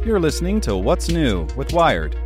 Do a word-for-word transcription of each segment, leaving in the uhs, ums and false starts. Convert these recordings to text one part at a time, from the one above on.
You're listening to What's New with Wired.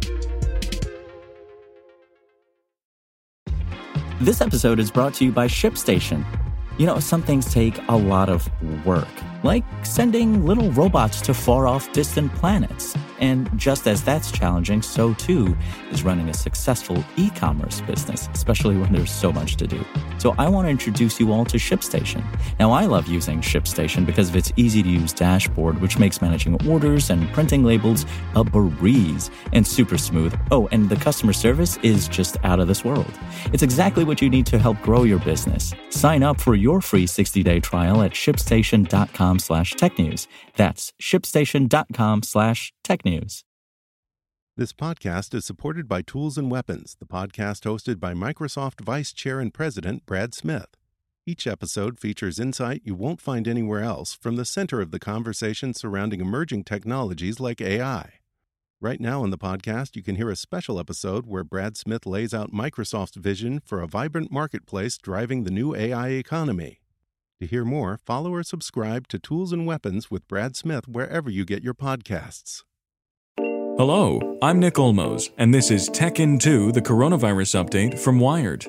This episode is brought to you by ShipStation. You know, some things take a lot of work, like sending little robots to far-off distant planets. And just as that's challenging, so too is running a successful e-commerce business, especially when there's so much to do. So I want to introduce you all to ShipStation. Now, I love using ShipStation because of its easy-to-use dashboard, which makes managing orders and printing labels a breeze and super smooth. Oh, and the customer service is just out of this world. It's exactly what you need to help grow your business. Sign up for your free sixty-day trial at shipstation.com slash technews. That's shipstation.com slash technews. This podcast is supported by Tools and Weapons, the podcast hosted by Microsoft Vice Chair and President Brad Smith. Each episode features insight you won't find anywhere else from the center of the conversation surrounding emerging technologies like A I. Right now in the podcast, you can hear a special episode where Brad Smith lays out Microsoft's vision for a vibrant marketplace driving the new A I economy. To hear more, follow or subscribe to Tools and Weapons with Brad Smith wherever you get your podcasts. Hello, I'm Nick Olmos, and this is Tech In two, the coronavirus update from Wired.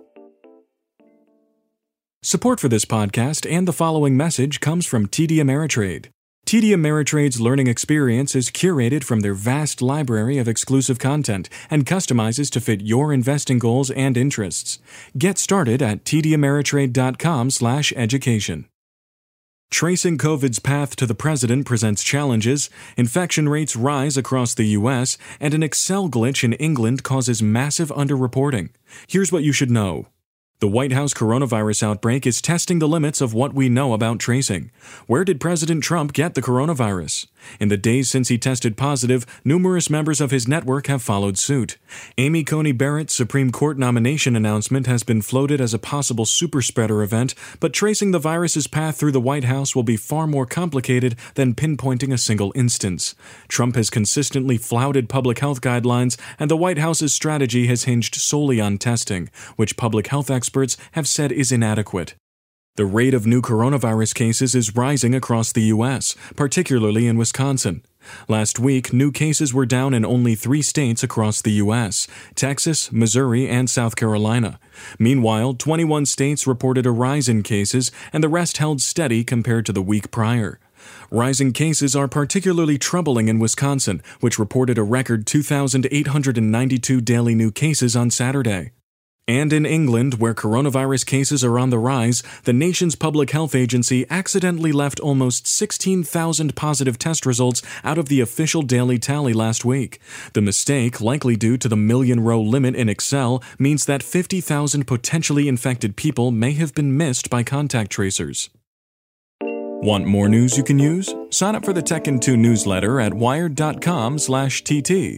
Support for this podcast and the following message comes from T D Ameritrade. T D Ameritrade's learning experience is curated from their vast library of exclusive content and customizes to fit your investing goals and interests. Get started at tdameritrade.com slash education. Tracing COVID's path to the president presents challenges, infection rates rise across the U S, and an Excel glitch in England causes massive underreporting. Here's what you should know. The White House coronavirus outbreak is testing the limits of what we know about tracing. Where did President Trump get the coronavirus? In the days since he tested positive, numerous members of his network have followed suit. Amy Coney Barrett's Supreme Court nomination announcement has been floated as a possible superspreader event, but tracing the virus's path through the White House will be far more complicated than pinpointing a single instance. Trump has consistently flouted public health guidelines, and the White House's strategy has hinged solely on testing, which public health experts have said is inadequate. The rate of new coronavirus cases is rising across the U S, particularly in Wisconsin. Last week, new cases were down in only three states across the U S: Texas, Missouri, and South Carolina. Meanwhile, twenty-one states reported a rise in cases, and the rest held steady compared to the week prior. Rising cases are particularly troubling in Wisconsin, which reported a record two thousand eight hundred ninety-two daily new cases on Saturday. And in England, where coronavirus cases are on the rise, the nation's public health agency accidentally left almost sixteen thousand positive test results out of the official daily tally last week. The mistake, likely due to the million-row limit in Excel, means that fifty thousand potentially infected people may have been missed by contact tracers. Want more news you can use? Sign up for the Tech In two newsletter at wired.com slash TT.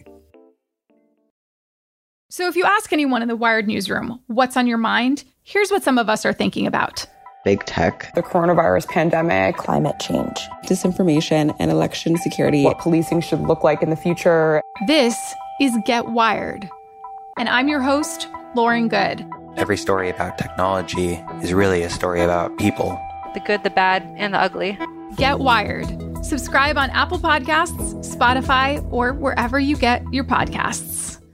So if you ask anyone in the Wired newsroom what's on your mind, here's what some of us are thinking about. Big tech, the coronavirus pandemic, climate change, disinformation, and election security, what policing should look like in the future. This is Get Wired. And I'm your host, Lauren Good. Every story about technology is really a story about people. The good, the bad, and the ugly. Get Wired. Subscribe on Apple Podcasts, Spotify, or wherever you get your podcasts.